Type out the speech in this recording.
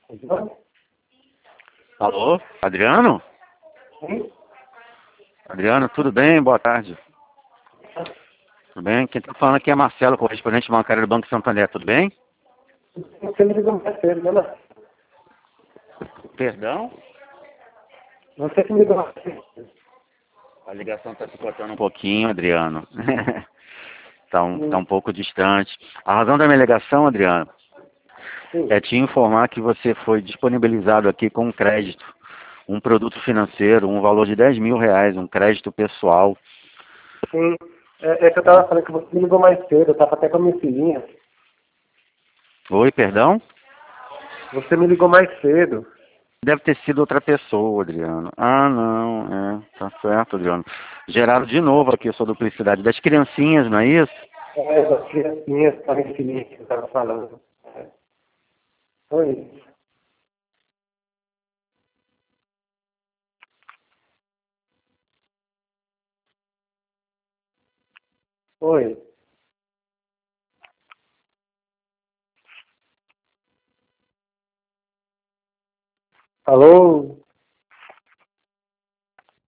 Alô, Adriano? Sim? Adriano, tudo bem? Boa tarde. Tudo bem? Quem está falando aqui é Marcelo, correspondente bancário do Banco Santander, tudo bem? Você me ligou mais cedo, né? Perdão? Você que me ligou mais cedo. A ligação está se cortando um pouquinho, Adriano. Tá um pouco distante. A razão da minha ligação, Adriano, Sim. é te informar que você foi disponibilizado aqui com um crédito, um produto financeiro, um valor de R$ 10.000, um crédito pessoal. Sim. É que eu tava falando que você me ligou mais cedo, eu tava até com a minha filhinha. Oi, perdão? Você me ligou mais cedo. Deve ter sido outra pessoa, Adriano. Ah, não, tá certo, Adriano. Geraram de novo aqui a sua duplicidade das criancinhas, não é isso? Das criancinhas, com a minha filhinha que eu tava falando. Oi. Oi. Alô?